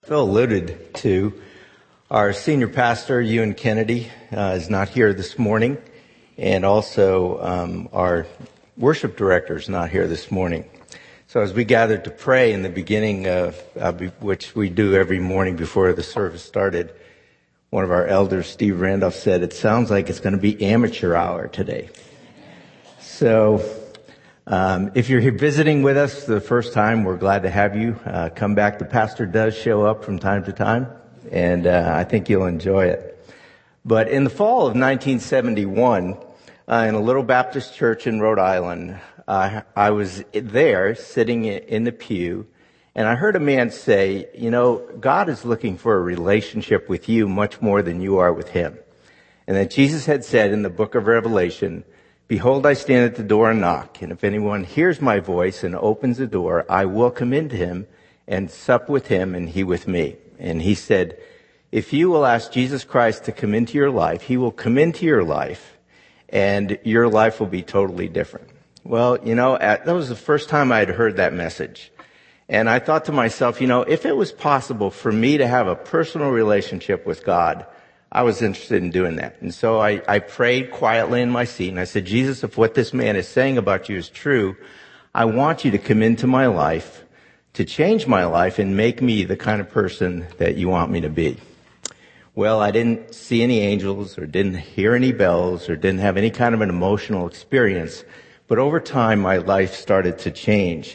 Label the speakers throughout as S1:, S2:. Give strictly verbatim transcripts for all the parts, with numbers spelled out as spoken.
S1: Phil alluded to, our senior pastor, Ewan Kennedy, uh, is not here this morning, and also um, our worship director is not here this morning. So as we gathered to pray in the beginning of, uh, which we do every morning before the service started, one of our elders, Steve Randolph, said, "It sounds like it's going to be amateur hour today." So um, if you're here visiting with us for the first time, we're glad to have you. Uh, come back. The pastor does show up from time to time, and uh, I think you'll enjoy it. But in the fall of nineteen seventy-one, uh, in a little Baptist church in Rhode Island, uh, I was there sitting in the pew, and I heard a man say, you know, God is looking for a relationship with you much more than you are with him. And that Jesus had said in the book of Revelation, "Behold, I stand at the door and knock, and if anyone hears my voice and opens the door, I will come into him and sup with him and he with me." And he said, if you will ask Jesus Christ to come into your life, he will come into your life and your life will be totally different. Well, you know, that was the first time I had heard that message. And I thought to myself, you know, if it was possible for me to have a personal relationship with God, I was interested in doing that. And so I, I prayed quietly in my seat and I said, Jesus, if what this man is saying about you is true, I want you to come into my life, to change my life and make me the kind of person that you want me to be. Well, I didn't see any angels or didn't hear any bells or didn't have any kind of an emotional experience. But over time, my life started to change.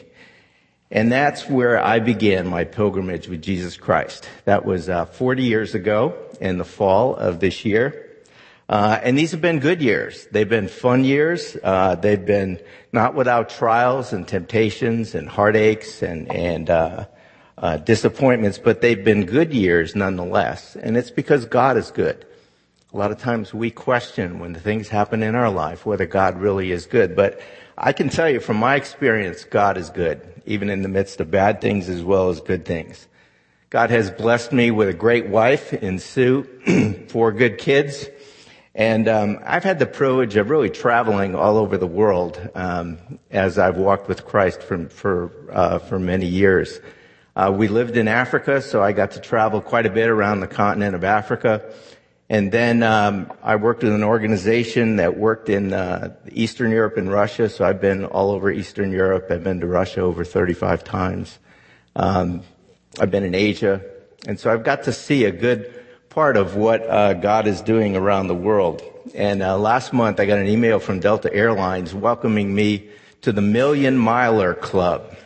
S1: And that's where I began my pilgrimage with Jesus Christ. That was uh, forty years ago in the fall of this year. Uh, and these have been good years. They've been fun years. Uh, they've been not without trials and temptations and heartaches and, and uh, uh, disappointments, but they've been good years nonetheless. And it's because God is good. A lot of times we question when the things happen in our life whether God really is good. But I can tell you from my experience, God is good, even in the midst of bad things as well as good things. God has blessed me with a great wife in Sue, four good kids, and um, I've had the privilege of really traveling all over the world um, as I've walked with Christ for for, uh, for many years. Uh, we lived in Africa, so I got to travel quite a bit around the continent of Africa. And then um, I worked with an organization that worked in uh, Eastern Europe and Russia, so I've been all over Eastern Europe. I've been to Russia over thirty-five times. Um, I've been in Asia, and so I've got to see a good part of what uh, God is doing around the world. And uh, last month I got an email from Delta Airlines welcoming me to the Million Miler Club.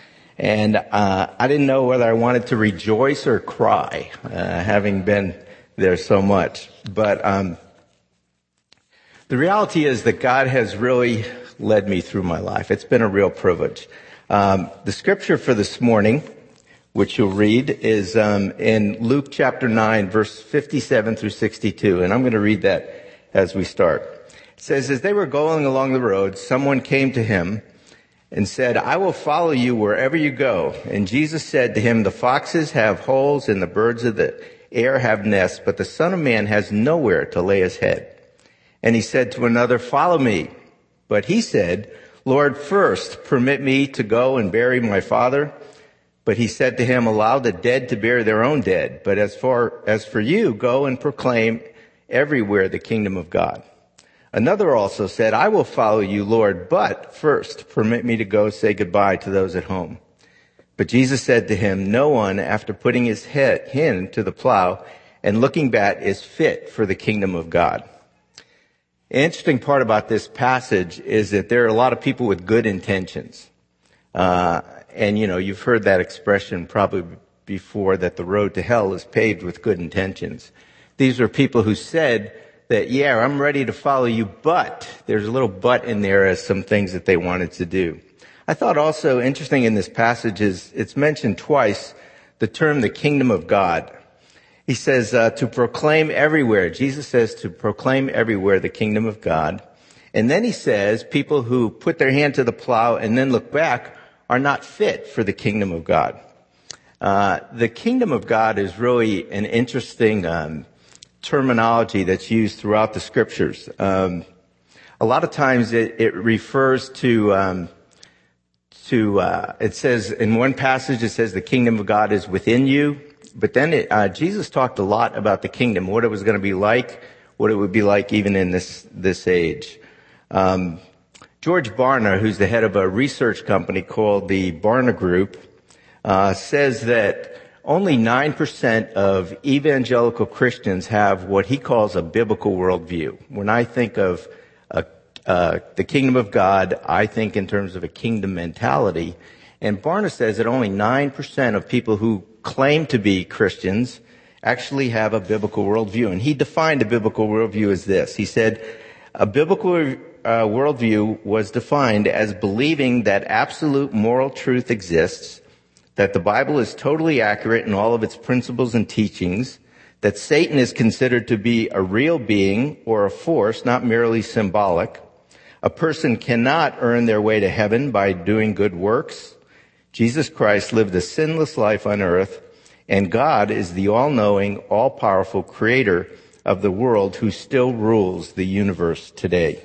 S1: And uh, I didn't know whether I wanted to rejoice or cry, uh, having been there so much. But um the reality is that God has really led me through my life. It's been a real privilege. Um the scripture for this morning, which you'll read, is um in Luke chapter nine, verse fifty-seven through sixty-two. And I'm going to read that as we start. It says, as they were going along the road, someone came to him and said, I will follow you wherever you go. And Jesus said to him, the foxes have holes and the birds of the air have nests, but the Son of Man has nowhere to lay his head. And he said to another, follow me. But he said, Lord, first permit me to go and bury my father. But he said to him, allow the dead to bury their own dead. But as far as for you, go and proclaim everywhere the kingdom of God. Another also said, I will follow you, Lord, but first permit me to go say goodbye to those at home. But Jesus said to him, no one, after putting his head hand to the plow and looking back, is fit for the kingdom of God. The interesting part about this passage is that there are a lot of people with good intentions. Uh, and, you know, you've heard that expression probably before, that the road to hell is paved with good intentions. These are people who said that, yeah, I'm ready to follow you, but there's a little but in there as some things that they wanted to do. I thought also interesting in this passage is it's mentioned twice the term the kingdom of God. He says uh, to proclaim everywhere. Jesus says to proclaim everywhere the kingdom of God. And then he says people who put their hand to the plow and then look back are not fit for the kingdom of God. Uh, the kingdom of God is really an interesting um, terminology that's used throughout the scriptures. Um, a lot of times it, it refers to... Um, To, uh, it says in one passage, it says the kingdom of God is within you. But then it, uh, Jesus talked a lot about the kingdom, what it was going to be like, what it would be like even in this, this age. Um, George Barna, who's the head of a research company called the Barna Group, uh, says that only nine percent of evangelical Christians have what he calls a biblical worldview. When I think of a, uh, the kingdom of God, I think in terms of a kingdom mentality. And Barna says that only nine percent of people who claim to be Christians actually have a biblical worldview. And he defined a biblical worldview as this. He said, a biblical uh, worldview was defined as believing that absolute moral truth exists, that the Bible is totally accurate in all of its principles and teachings, that Satan is considered to be a real being or a force, not merely symbolic. A person cannot earn their way to heaven by doing good works. Jesus Christ lived a sinless life on earth, and God is the all-knowing, all-powerful creator of the world who still rules the universe today.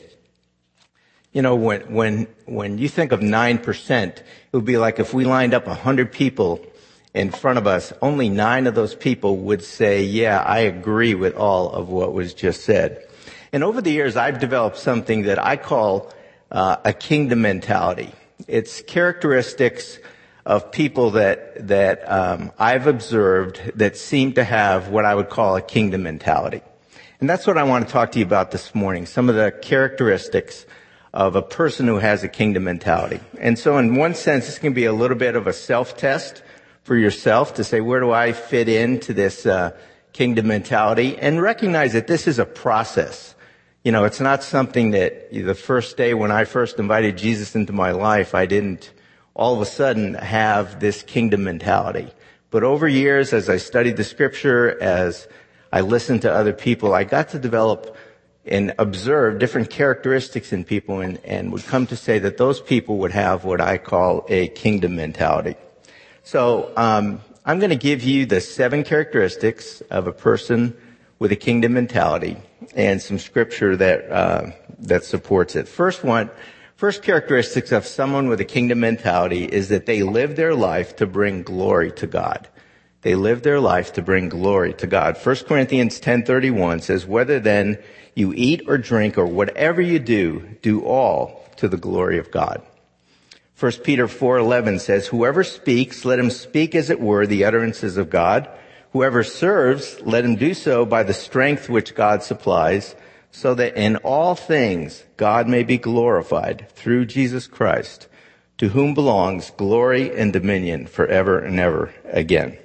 S1: You know, when, when, when you think of nine percent, it would be like if we lined up one hundred people in front of us, only nine of those people would say, yeah, I agree with all of what was just said. And over the years, I've developed something that I call uh, a kingdom mentality. It's characteristics of people that, that um, I've observed that seem to have what I would call a kingdom mentality. And that's what I want to talk to you about this morning, some of the characteristics of a person who has a kingdom mentality. And so in one sense, this can be a little bit of a self-test for yourself to say, where do I fit into this uh, kingdom mentality? And recognize that this is a process. You know, it's not something that the first day when I first invited Jesus into my life, I didn't all of a sudden have this kingdom mentality. But over years, as I studied the scripture, as I listened to other people, I got to develop and observe different characteristics in people and, and would come to say that those people would have what I call a kingdom mentality. So um, I'm going to give you the seven characteristics of a person with a kingdom mentality and some scripture that uh, that supports it. First one, first characteristics of someone with a kingdom mentality is that they live their life to bring glory to God. They live their life to bring glory to God. First Corinthians ten thirty-one says, whether then you eat or drink or whatever you do, do all to the glory of God. First Peter four eleven says, whoever speaks, let him speak as it were the utterances of God. Whoever serves, let him do so by the strength which God supplies, so that in all things God may be glorified through Jesus Christ, to whom belongs glory and dominion forever and ever again.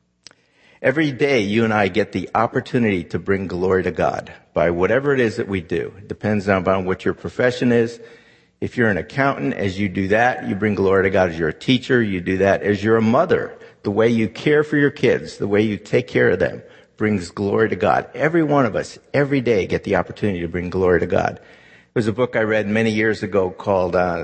S1: Every day you and I get the opportunity to bring glory to God by whatever it is that we do. It depends on what your profession is. If you're an accountant, as you do that, you bring glory to God. As you're a teacher, you do that. As you're a mother, the way you care for your kids, the way you take care of them, brings glory to God. Every one of us, every day, get the opportunity to bring glory to God. There's a book I read many years ago called, uh,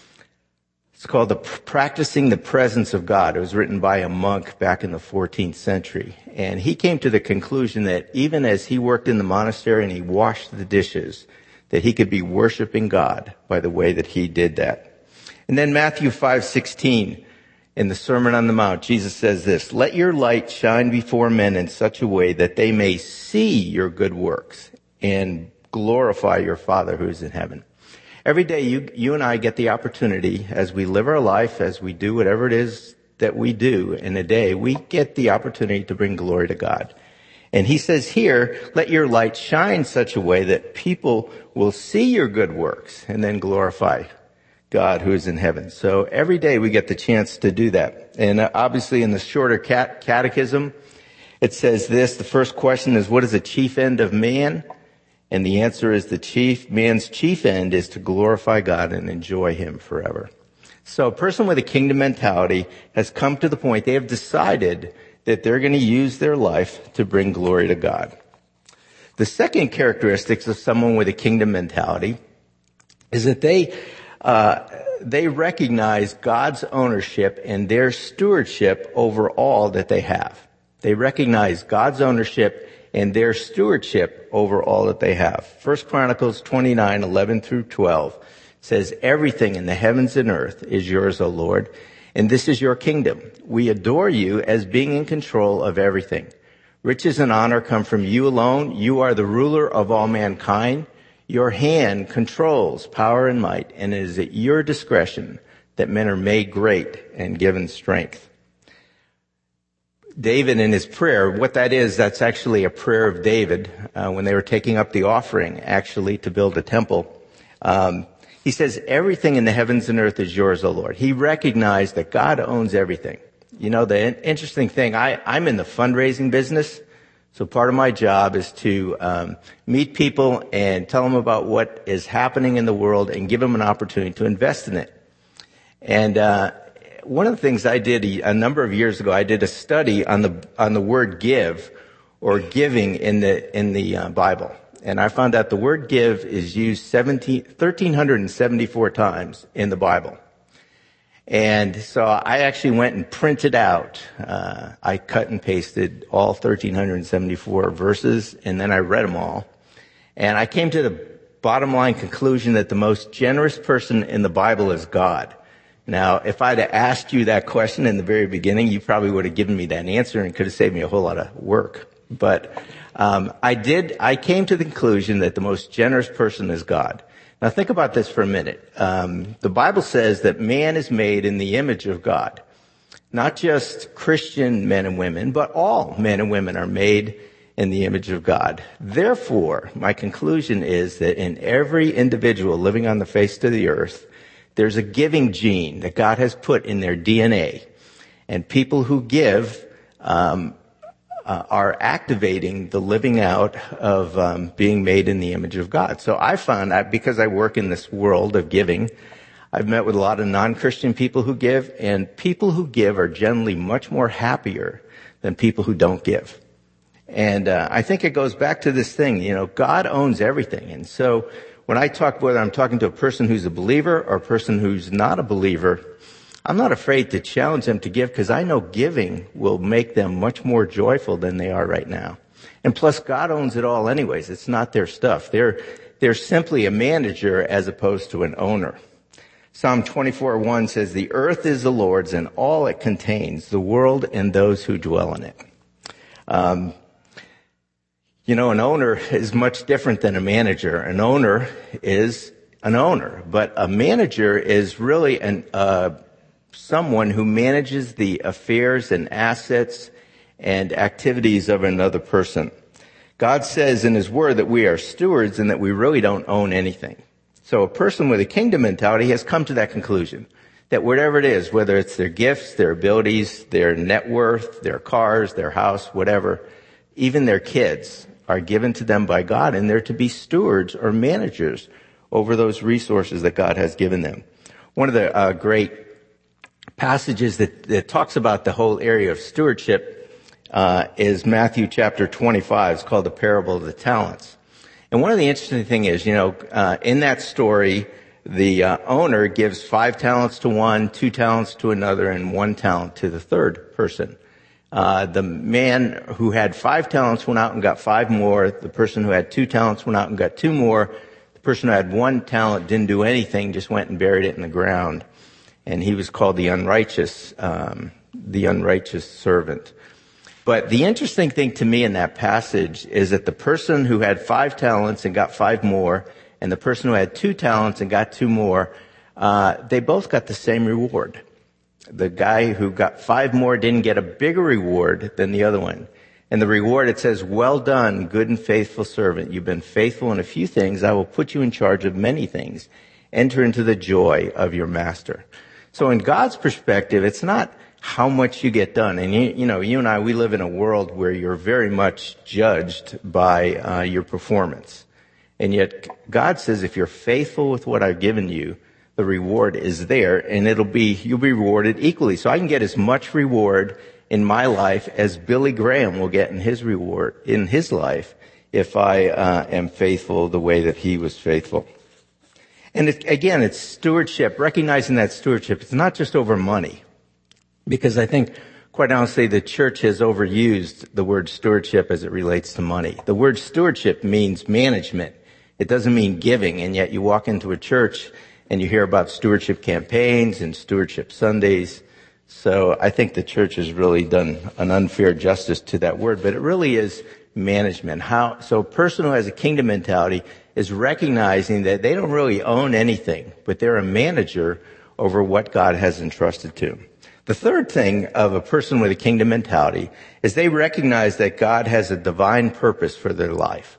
S1: it's called the Practicing the Presence of God. It was written by a monk back in the fourteenth century. And he came to the conclusion that even as he worked in the monastery and he washed the dishes, that he could be worshiping God by the way that he did that. And then Matthew five sixteen, in the Sermon on the Mount, Jesus says this, let your light shine before men in such a way that they may see your good works and glorify your Father who is in heaven. Every day you, you and I get the opportunity as we live our life, as we do whatever it is that we do in a day, we get the opportunity to bring glory to God. And he says here, let your light shine such a way that people will see your good works and then glorify God who is in heaven. So every day we get the chance to do that. And obviously in the shorter cat- catechism, it says this, the first question is, what is the chief end of man? And the answer is the chief, man's chief end is to glorify God and enjoy him forever. So a person with a kingdom mentality has come to the point they have decided that they're going to use their life to bring glory to God. The second characteristics of someone with a kingdom mentality is that they, uh, they recognize God's ownership and their stewardship over all that they have. They recognize God's ownership and their stewardship over all that they have. First Chronicles twenty-nine eleven through twelve says, everything in the heavens and earth is yours, O Lord, And this is your kingdom. We adore you as being in control of everything. Riches and honor come from you alone. You are the ruler of all mankind. Your hand controls power and might, and it is at your discretion that men are made great and given strength. David in his prayer, what that is, that's actually a prayer of David uh, when they were taking up the offering, actually, to build a temple. Um, he says, everything in the heavens and earth is yours, O Lord. He recognized that God owns everything. You know, the in- interesting thing, I, I'm in the fundraising business, so part of my job is to um, meet people and tell them about what is happening in the world and give them an opportunity to invest in it. And uh one of the things I did a number of years ago, I did a study on the on the word give or giving in the in the uh, Bible, and I found out the word give is used one thousand three hundred seventy-four times in the Bible. And so I actually went and printed out. Uh, I cut and pasted all one thousand three hundred seventy-four verses, and then I read them all, and I came to the bottom line conclusion that the most generous person in the Bible is God. Now, if I'd have asked you that question in the very beginning, you probably would have given me that answer and could have saved me a whole lot of work. But um, I did. I came to the conclusion that the most generous person is God. Now, think about this for a minute. Um, the Bible says that man is made in the image of God. Not just Christian men and women, but all men and women are made in the image of God. Therefore, my conclusion is that in every individual living on the face of the earth, there's a giving gene that God has put in their D N A. And people who give um, uh, are activating the living out of um, being made in the image of God. So I found that because I work in this world of giving, I've met with a lot of non-Christian people who give, and people who give are generally much more happier than people who don't give. And uh, I think it goes back to this thing, you know, God owns everything. And so when I talk, whether I'm talking to a person who's a believer or a person who's not a believer, I'm not afraid to challenge them to give because I know giving will make them much more joyful than they are right now. And plus, God owns it all anyways. It's not their stuff. They're, they're simply a manager as opposed to an owner. Psalm twenty-four one says, the earth is the Lord's and all it contains, the world and those who dwell in it. Um, You know, an owner is much different than a manager. An owner is an owner, but a manager is really an, uh, someone who manages the affairs and assets and activities of another person. God says in His Word that we are stewards and that we really don't own anything. So a person with a kingdom mentality has come to that conclusion, that whatever it is, whether it's their gifts, their abilities, their net worth, their cars, their house, whatever, even their kids, are given to them by God, and they're to be stewards or managers over those resources that God has given them. One of the uh, great passages that, that talks about the whole area of stewardship uh, is Matthew chapter twenty-five. It's called the parable of the talents. And one of the interesting things is, you know, uh, in that story, the uh, owner gives five talents to one, two talents to another, and one talent to the third person. Uh, the man who had five talents went out and got five more. The person who had two talents went out and got two more. The person who had one talent didn't do anything, just went and buried it in the ground. And he was called the unrighteous, um, the unrighteous servant. But the interesting thing to me in that passage is that the person who had five talents and got five more, and the person who had two talents and got two more, uh, they both got the same reward. The guy who got five more didn't get a bigger reward than the other one. And the reward, it says, well done, good and faithful servant. You've been faithful in a few things. I will put you in charge of many things. Enter into the joy of your master. So in God's perspective, it's not how much you get done. And you, you know, you and I, we live in a world where you're very much judged by uh, your performance. And yet God says, if you're faithful with what I've given you, the reward is there, and it'll be, you'll be rewarded equally. So I can get as much reward in my life as Billy Graham will get in his reward, in his life, if I uh, am faithful the way that he was faithful. And it, again, it's stewardship, recognizing that stewardship. It's not just over money, because I think, quite honestly, the church has overused the word stewardship as it relates to money. The word stewardship means management. It doesn't mean giving, and yet you walk into a church and you hear about stewardship campaigns and stewardship Sundays. So I think the church has really done an unfair justice to that word, but it really is management. How, so a person who has a kingdom mentality is recognizing that they don't really own anything, but they're a manager over what God has entrusted to them. The third thing of a person with a kingdom mentality is they recognize that God has a divine purpose for their life.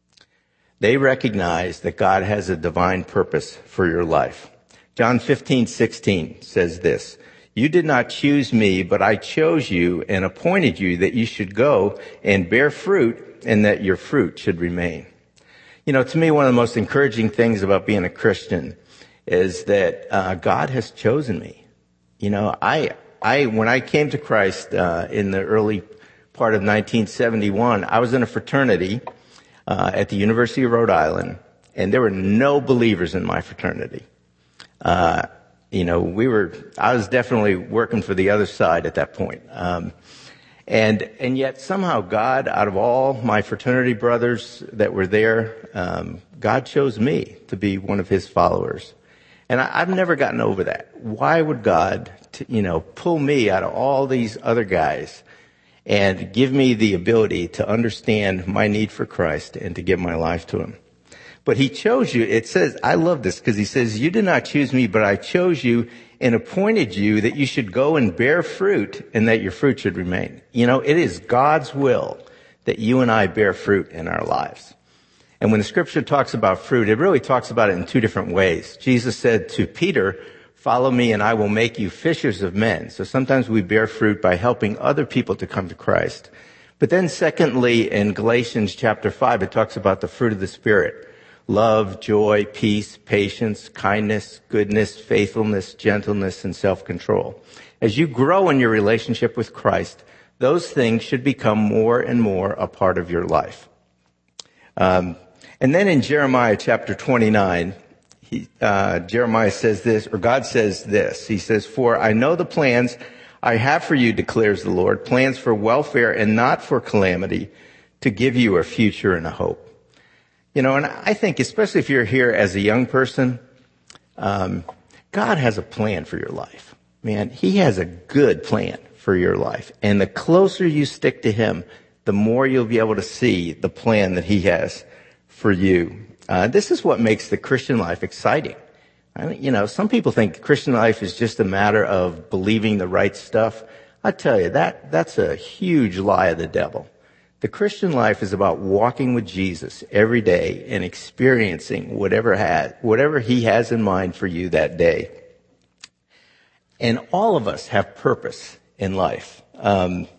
S1: They recognize that God has a divine purpose for your life. John fifteen sixteen says this, "You did not choose me, but I chose you and appointed you that you should go and bear fruit and that your fruit should remain." You know, to me, one of the most encouraging things about being a Christian is that uh, God has chosen me. You know, I, I, when I came to Christ uh, in the early part of nineteen seventy-one, I was in a fraternity uh, at the University of Rhode Island, and there were no believers in my fraternity. Uh, you know, we were, I was definitely working for the other side at that point. Um, and, and yet somehow God, out of all my fraternity brothers that were there, um, God chose me to be one of his followers. And I, I've never gotten over that. Why would God, t- you know, pull me out of all these other guys and give me the ability to understand my need for Christ and to give my life to him? But he chose you. It says, I love this because he says, "You did not choose me, but I chose you and appointed you that you should go and bear fruit and that your fruit should remain." You know, it is God's will that you and I bear fruit in our lives. And when the scripture talks about fruit, it really talks about it in two different ways. Jesus said to Peter, "Follow me and I will make you fishers of men." So sometimes we bear fruit by helping other people to come to Christ. But then secondly, in Galatians chapter five, it talks about the fruit of the Spirit. Love, joy, peace, patience, kindness, goodness, faithfulness, gentleness, and self-control. As you grow in your relationship with Christ, those things should become more and more a part of your life. Um, and then in Jeremiah chapter twenty-nine, he, uh, Jeremiah says this, or God says this. He says, "For I know the plans I have for you, declares the Lord, plans for welfare and not for calamity, to give you a future and a hope." You know, and I think, especially if you're here as a young person, um, God has a plan for your life. Man, he has a good plan for your life. And the closer you stick to him, the more you'll be able to see the plan that he has for you. Uh, this is what makes the Christian life exciting. I mean, you know, some people think Christian life is just a matter of believing the right stuff. I tell you, that that's a huge lie of the devil. The Christian life is about walking with Jesus every day and experiencing whatever has, whatever he has in mind for you that day. And all of us have purpose in life. Um,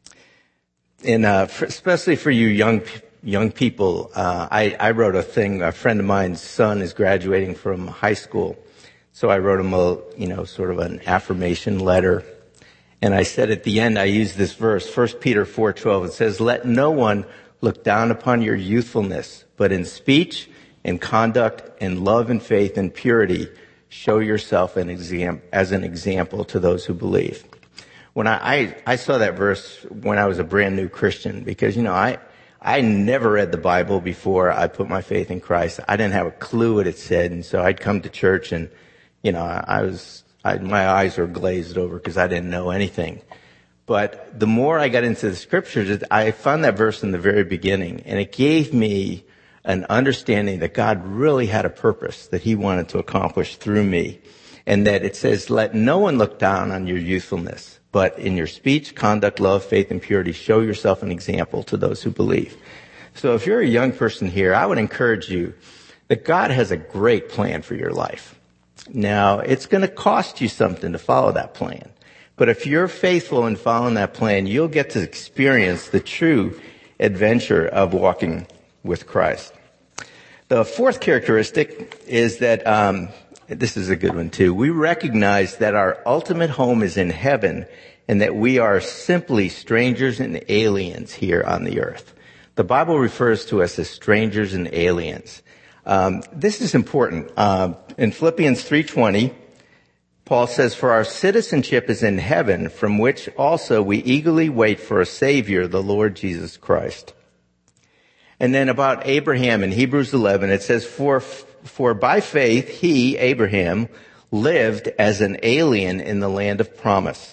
S1: and uh, for, especially for you young young people, uh, I, I wrote a thing. A friend of mine's son is graduating from high school, so I wrote him a, you know, sort of an affirmation letter. And I said at the end, I used this verse, First Peter four twelve. It says, "Let no one look down upon your youthfulness, but in speech and conduct and love and faith and purity, show yourself an exam- as an example to those who believe." When I, I, I saw that verse when I was a brand new Christian, because, you know, I, I never read the Bible before I put my faith in Christ. I didn't have a clue what it said. And so I'd come to church and, you know, I, I was, I, my eyes were glazed over because I didn't know anything. But the more I got into the scriptures, I found that verse in the very beginning, and it gave me an understanding that God really had a purpose that he wanted to accomplish through me. And that it says, "Let no one look down on your youthfulness, but in your speech, conduct, love, faith, and purity, show yourself an example to those who believe." So if you're a young person here, I would encourage you that God has a great plan for your life. Now, it's going to cost you something to follow that plan. But if you're faithful in following that plan, you'll get to experience the true adventure of walking with Christ. The fourth characteristic is that, um, this is a good one too. We recognize that our ultimate home is in heaven and that we are simply strangers and aliens here on the earth. The Bible refers to us as strangers and aliens. Um, this is important. Uh, in Philippians three twenty, Paul says, "For our citizenship is in heaven, from which also we eagerly wait for a Savior, the Lord Jesus Christ." And then about Abraham in Hebrews eleven, it says, For, for by faith he, Abraham, lived as an alien in the land of promise,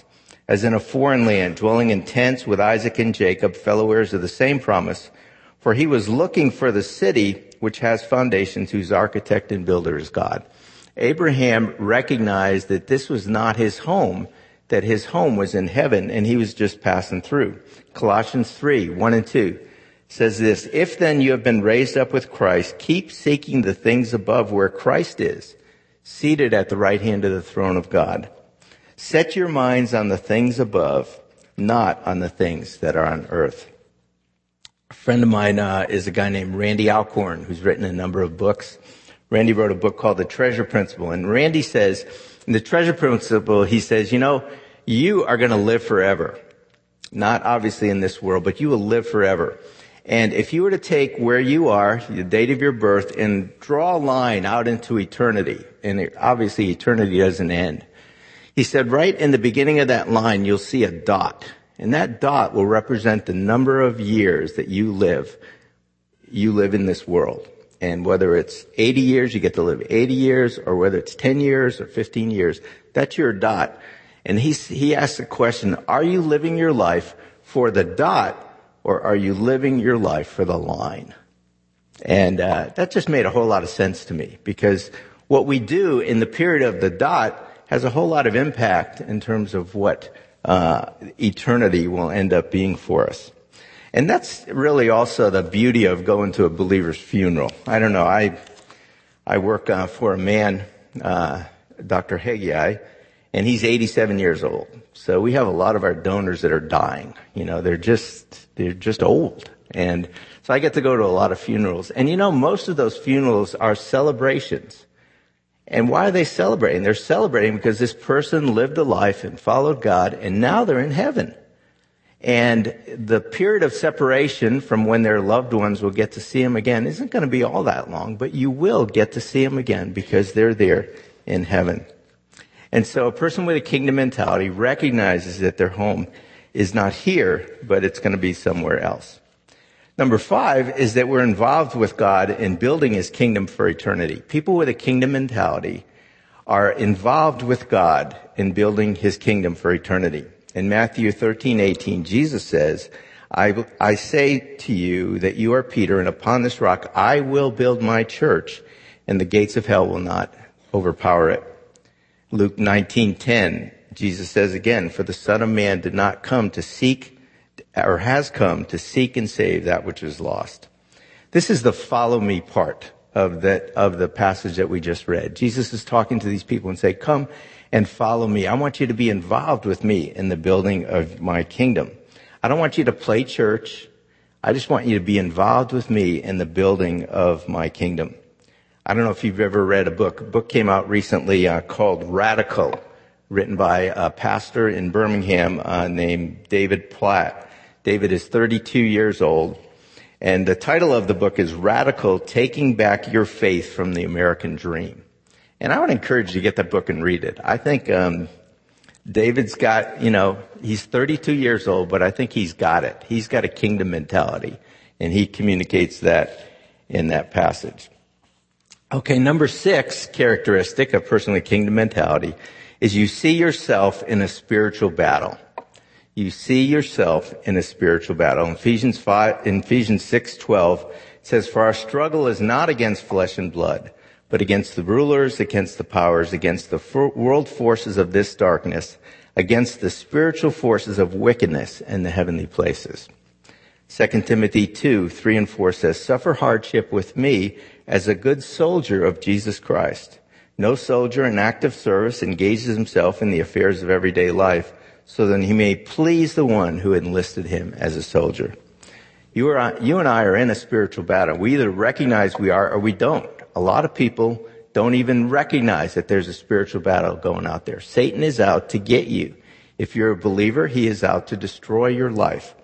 S1: as in a foreign land, dwelling in tents with Isaac and Jacob, fellow heirs of the same promise. For he was looking for the city which has foundations, whose architect and builder is God. Abraham recognized that this was not his home, that his home was in heaven, and he was just passing through. Colossians three, one and two says this, if then you have been raised up with Christ, keep seeking the things above where Christ is, seated at the right hand of the throne of God. Set your minds on the things above, not on the things that are on earth. A friend of mine uh, is a guy named Randy Alcorn, who's written a number of books. Randy wrote a book called The Treasure Principle. And Randy says, in The Treasure Principle, he says, you know, you are going to live forever. Not obviously in this world, but you will live forever. And if you were to take where you are, the date of your birth, and draw a line out into eternity, and it, obviously eternity doesn't end. He said, right in the beginning of that line, you'll see a dot. And that dot will represent the number of years that you live, you live in this world. And whether it's eighty years, you get to live eighty years, or whether it's ten years or fifteen years, that's your dot. And he, he asked the question, are you living your life for the dot, or are you living your life for the line? And uh, that just made a whole lot of sense to me, because what we do in the period of the dot has a whole lot of impact in terms of what uh eternity will end up being for us. And that's really also the beauty of going to a believer's funeral. I don't know, I I work uh, for a man, uh Doctor Haggai, and he's eighty-seven years old. So we have a lot of our donors that are dying. You know, they're just they're just old. And so I get to go to a lot of funerals. And you know, most of those funerals are celebrations. And why are they celebrating? They're celebrating because this person lived a life and followed God, and now they're in heaven. And the period of separation from when their loved ones will get to see him again isn't going to be all that long, but you will get to see him again because they're there in heaven. And so a person with a kingdom mentality recognizes that their home is not here, but it's going to be somewhere else. Number five is that we're involved with God in building his kingdom for eternity. People with a kingdom mentality are involved with God in building his kingdom for eternity. In Matthew thirteen eighteen, Jesus says, I, I say to you that you are Peter, and upon this rock I will build my church, and the gates of hell will not overpower it. Luke nineteen ten, Jesus says again, for the Son of Man did not come to seek or has come to seek and save that which is lost. This is the follow me part of that, of the passage that we just read. Jesus is talking to these people and say, come and follow me. I want you to be involved with me in the building of my kingdom. I don't want you to play church. I just want you to be involved with me in the building of my kingdom. I don't know if you've ever read a book. A book came out recently uh, called Radical, written by a pastor in Birmingham uh, named David Platt. David is thirty-two years old, and the title of the book is Radical, Taking Back Your Faith from the American Dream. And I would encourage you to get that book and read it. I think um David's got, you know, he's thirty-two years old, but I think he's got it. He's got a kingdom mentality, and he communicates that in that passage. Okay, number six characteristic of a person with kingdom mentality is you see yourself in a spiritual battle. You see yourself in a spiritual battle. In Ephesians five, in Ephesians six twelve, it says, for our struggle is not against flesh and blood, but against the rulers, against the powers, against the for- world forces of this darkness, against the spiritual forces of wickedness in the heavenly places. Second Timothy two three and four says, suffer hardship with me as a good soldier of Jesus Christ. No soldier in active service engages himself in the affairs of everyday life, so that he may please the one who enlisted him as a soldier. You, are, you and I are in a spiritual battle. We either recognize we are or we don't. A lot of people don't even recognize that there's a spiritual battle going out there. Satan is out to get you. If you're a believer, he is out to destroy your life.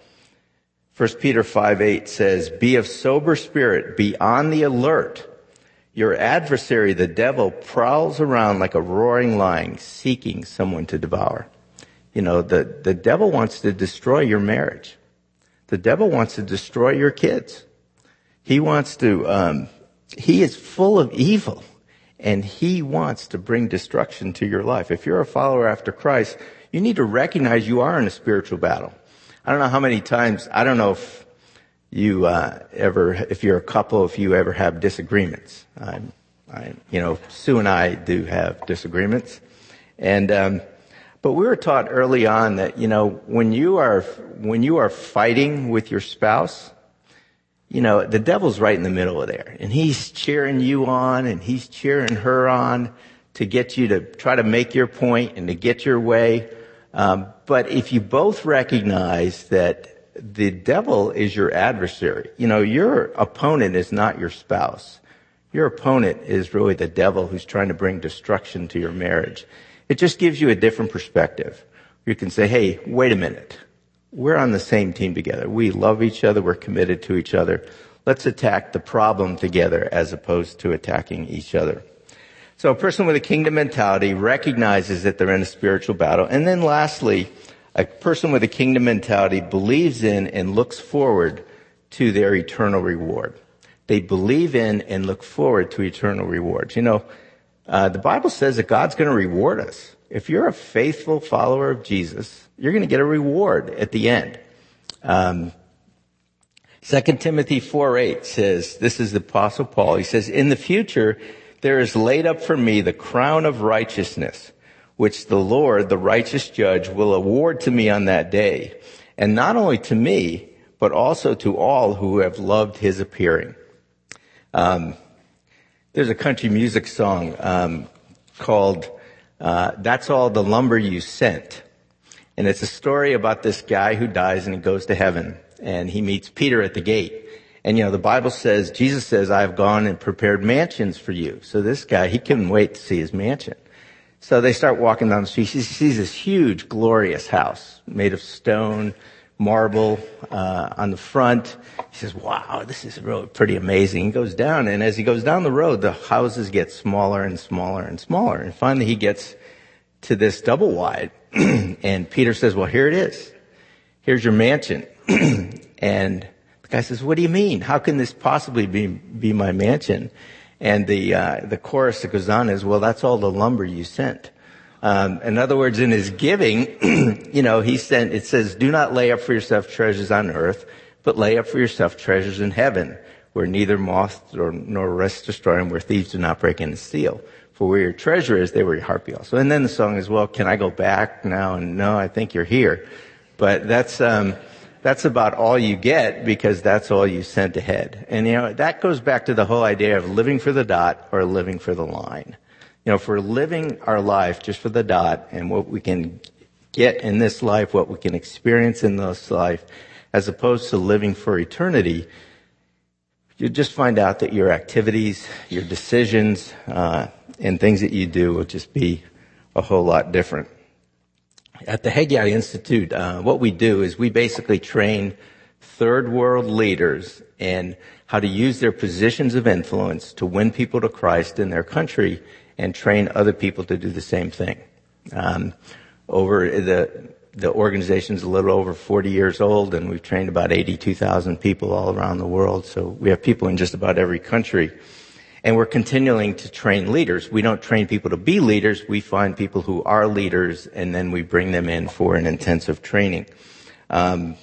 S1: First Peter five eight says, be of sober spirit, be on the alert. Your adversary, the devil, prowls around like a roaring lion, seeking someone to devour. You know, the, the devil wants to destroy your marriage. The devil wants to destroy your kids. He wants to, um, he is full of evil, and he wants to bring destruction to your life. If you're a follower after Christ, you need to recognize you are in a spiritual battle. I don't know how many times, I don't know if you uh, ever, if you're a couple, if you ever have disagreements. I, I, you know, Sue and I do have disagreements. And, um, but we were taught early on that, you know, when you are, when you are fighting with your spouse, you know, the devil's right in the middle of there. And he's cheering you on and he's cheering her on to get you to try to make your point and to get your way. Um, but if you both recognize that the devil is your adversary, you know, your opponent is not your spouse. Your opponent is really the devil who's trying to bring destruction to your marriage. It just gives you a different perspective. You can say, hey, wait a minute. We're on the same team together. We love each other. We're committed to each other. Let's attack the problem together as opposed to attacking each other. So a person with a kingdom mentality recognizes that they're in a spiritual battle. And then lastly, a person with a kingdom mentality believes in and looks forward to their eternal reward. They believe in and look forward to eternal rewards. You know, uh, the Bible says that God's going to reward us. If you're a faithful follower of Jesus, you're going to get a reward at the end. Um, Second Timothy four eight says, this is the Apostle Paul. He says, in the future, there is laid up for me the crown of righteousness, which the Lord, the righteous judge, will award to me on that day. And not only to me, but also to all who have loved his appearing. Um, there's a country music song um, called uh, That's All the Lumber You Sent. And it's a story about this guy who dies and he goes to heaven. And he meets Peter at the gate. And, you know, the Bible says, Jesus says, I have gone and prepared mansions for you. So this guy, he couldn't wait to see his mansion. So they start walking down the street. He sees this huge, glorious house made of stone, marble, uh, on the front. He says, wow, this is really pretty amazing. He goes down, and as he goes down the road, the houses get smaller and smaller and smaller. And finally he gets to this double wide. And Peter says, well, here it is. Here's your mansion. And the guy says, what do you mean? How can this possibly be, be my mansion? And the, uh, the chorus that goes on is, well, that's all the lumber you sent. Um, in other words, in his giving, you know, he sent, it says, do not lay up for yourself treasures on earth, but lay up for yourself treasures in heaven, where neither moth nor, nor rust destroy them, where thieves do not break in and steal. For where your treasure is, there will your heart be also. And then the song is, well, can I go back now? And no, I think you're here. But that's, um, that's about all you get because that's all you sent ahead. And, you know, that goes back to the whole idea of living for the dot or living for the line. You know, if we're living our life just for the dot and what we can get in this life, what we can experience in this life, as opposed to living for eternity, you just find out that your activities, your decisions, uh, and things that you do will just be a whole lot different. At the Haggai Institute, uh, what we do is we basically train third world leaders in how to use their positions of influence to win people to Christ in their country and train other people to do the same thing. Um, over the the organization's a little over forty years old, and we've trained about eighty-two thousand people all around the world. So we have people in just about every country. And we're continuing to train leaders. We don't train people to be leaders. We find people who are leaders, and then we bring them in for an intensive training. Um,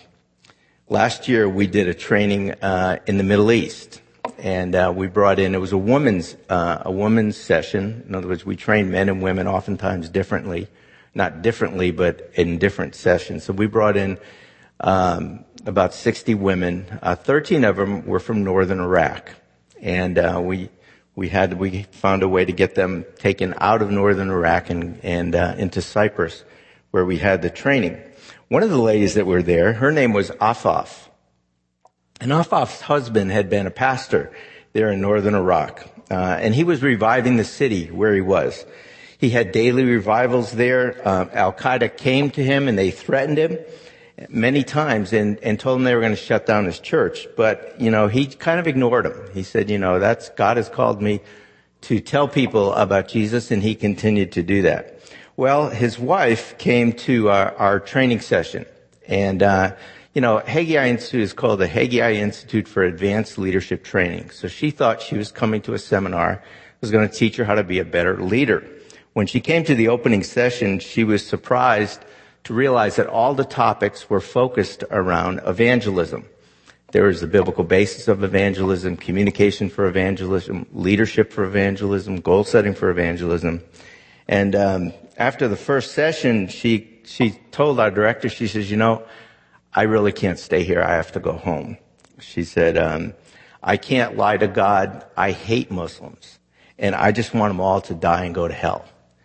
S1: last year, we did a training uh, in the Middle East, and uh, we brought in. It was a woman's uh, a woman's session. In other words, we train men and women oftentimes differently, not differently, but in different sessions. So we brought in um, about sixty women. Uh, Thirteen of them were from northern Iraq, and uh, we. We had, we found a way to get them taken out of northern Iraq and, and, uh, into Cyprus, where we had the training. One of the ladies that were there, her name was Afaf. And Afaf's husband had been a pastor there in northern Iraq. Uh, and he was reviving the city where he was. He had daily revivals there. Uh, Al-Qaeda came to him and they threatened him many times and, and told him they were going to shut down his church. But, you know, he kind of ignored him. He said, you know, that's, God has called me to tell people about Jesus, and he continued to do that. Well, his wife came to our, our training session, and, uh, you know, Haggai Institute is called the Haggai Institute for Advanced Leadership Training. So she thought she was coming to a seminar, was going to teach her how to be a better leader. When she came to the opening session, she was surprised to realize that all the topics were focused around evangelism. There was the biblical basis of evangelism, communication for evangelism, leadership for evangelism, goal setting for evangelism. And um, after the first session, she she told our director, she says, you know, I really can't stay here. I have to go home. She said, um, I can't lie to God. I hate Muslims. And I just want them all to die and go to hell.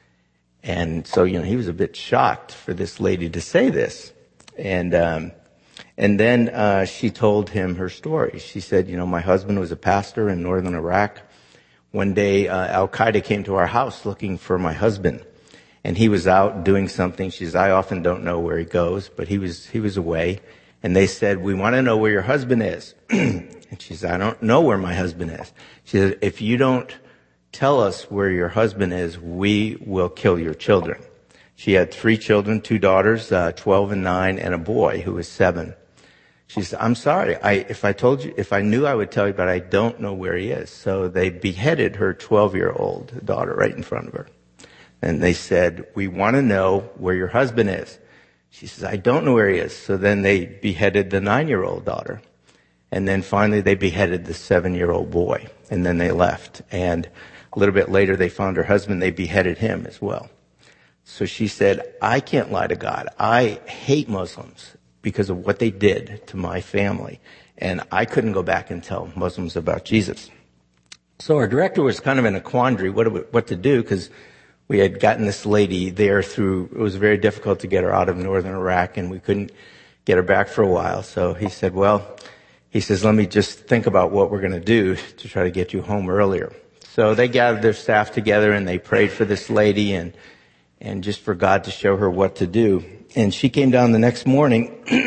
S1: And so, you know, he was a bit shocked for this lady to say this. And um And then uh she told him her story. She said, you know, my husband was a pastor in northern Iraq. One day, uh, Al-Qaeda came to our house looking for my husband. And he was out doing something. She says, I often don't know where he goes, but he was he was away. And they said, we want to know where your husband is. And she said, I don't know where my husband is. She said, if you don't tell us where your husband is, we will kill your children. She had three children, two daughters, uh, twelve and nine, and a boy who was seven. She said, I'm sorry. I, if I told you, if I knew, I would tell you, but I don't know where he is. So they beheaded her twelve-year-old daughter right in front of her. And they said, we want to know where your husband is. She says, I don't know where he is. So then they beheaded the nine-year-old daughter. And then finally they beheaded the seven-year-old boy. And then they left. And a little bit later they found her husband. They beheaded him as well. So she said, I can't lie to God. I hate Muslims because of what they did to my family. And I couldn't go back and tell Muslims about Jesus. So our director was kind of in a quandary what, what to do, because we had gotten this lady there through, it was very difficult to get her out of northern Iraq, and we couldn't get her back for a while. So he said, well, he says, let me just think about what we're going to do to try to get you home earlier. So they gathered their staff together and they prayed for this lady and and just for God to show her what to do. And she came down the next morning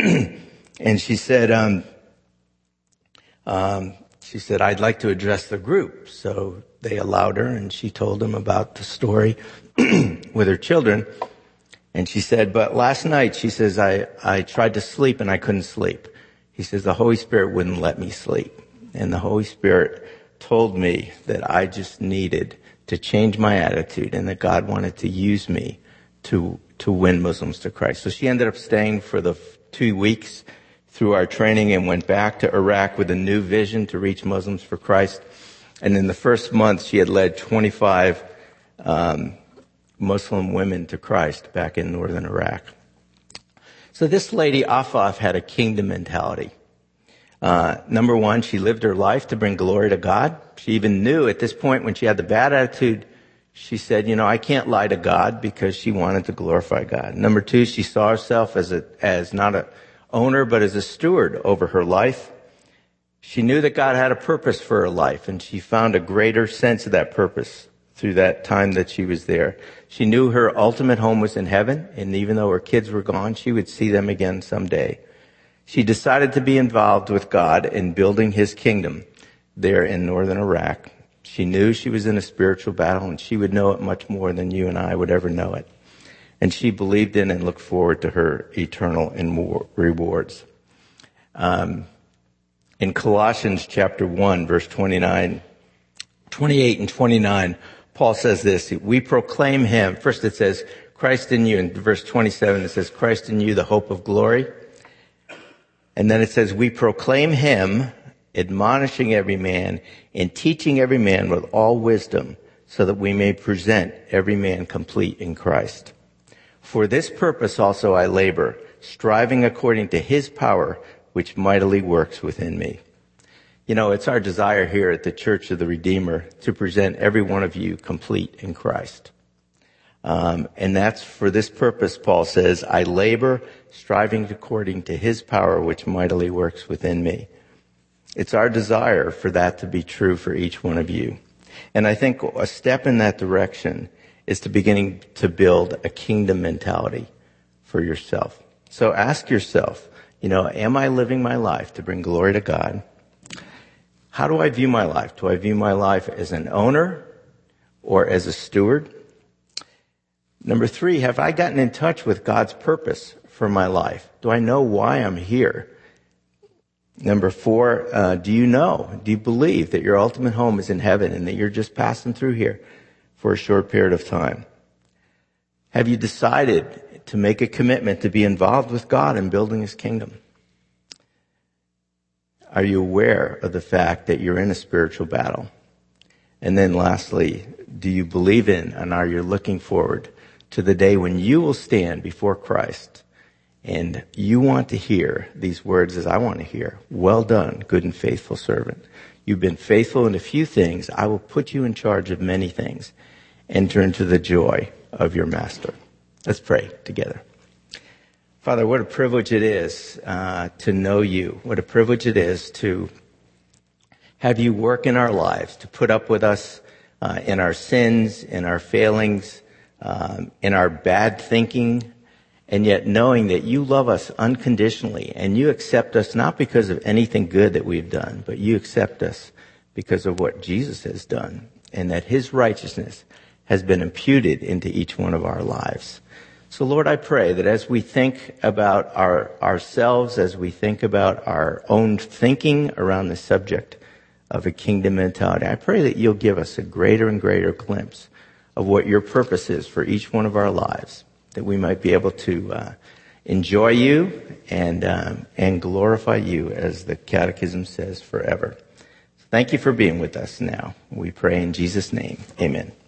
S1: and she said, um, um, she said, I'd like to address the group. So they allowed her, and she told them about the story with her children. And she said, but last night, she says, I, I tried to sleep and I couldn't sleep. He says, the Holy Spirit wouldn't let me sleep. And the Holy Spirit told me that I just needed to change my attitude and that God wanted to use me to to win Muslims to Christ. So she ended up staying for the f- two weeks through our training and went back to Iraq with a new vision to reach Muslims for Christ. And in the first month, she had led twenty-five um, Muslim women to Christ back in northern Iraq. So this lady, Afaf, had a kingdom mentality. Uh, number one, she lived her life to bring glory to God. She even knew at this point when she had the bad attitude, she said, you know, I can't lie to God, because she wanted to glorify God. Number two, she saw herself as a, as not a owner, but as a steward over her life. She knew that God had a purpose for her life, and she found a greater sense of that purpose through that time that she was there. She knew her ultimate home was in heaven, and even though her kids were gone, she would see them again someday. She decided to be involved with God in building his kingdom there in northern Iraq. She knew she was in a spiritual battle, and she would know it much more than you and I would ever know it. And she believed in and looked forward to her eternal rewards. Um, in Colossians chapter one, verse twenty-nine, twenty-eight and twenty-nine, Paul says this, we proclaim him. First it says, Christ in you. In verse twenty-seven, it says, Christ in you, the hope of glory. And then it says, we proclaim him, admonishing every man and teaching every man with all wisdom, so that we may present every man complete in Christ. For this purpose also I labor, striving according to his power, which mightily works within me. You know, it's our desire here at the Church of the Redeemer to present every one of you complete in Christ. Um, and that's for this purpose, Paul says, I labor, striving according to his power, which mightily works within me. It's our desire for that to be true for each one of you. And I think a step in that direction is to beginning to build a kingdom mentality for yourself. So ask yourself, you know, am I living my life to bring glory to God? How do I view my life? Do I view my life as an owner or as a steward? Number three, have I gotten in touch with God's purpose for my life? Do I know why I'm here? Number four, uh, do you know, do you believe that your ultimate home is in heaven and that you're just passing through here for a short period of time? Have you decided to make a commitment to be involved with God in building his kingdom? Are you aware of the fact that you're in a spiritual battle? And then lastly, do you believe in and are you looking forward to the day when you will stand before Christ and you want to hear these words as I want to hear? Well done, good and faithful servant. You've been faithful in a few things. I will put you in charge of many things. Enter into the joy of your master. Let's pray together. Father, what a privilege it is uh, to know you. What a privilege it is to have you work in our lives, to put up with us uh, in our sins, in our failings, um, in our bad thinking, and yet knowing that you love us unconditionally and you accept us not because of anything good that we've done, but you accept us because of what Jesus has done and that his righteousness has been imputed into each one of our lives. So Lord, I pray that as we think about our ourselves, as we think about our own thinking around the subject of a kingdom mentality, I pray that you'll give us a greater and greater glimpse of what your purpose is for each one of our lives, that we might be able to uh, enjoy you and um, and glorify you, as the Catechism says, forever. Thank you for being with us now. We pray in Jesus' name. Amen.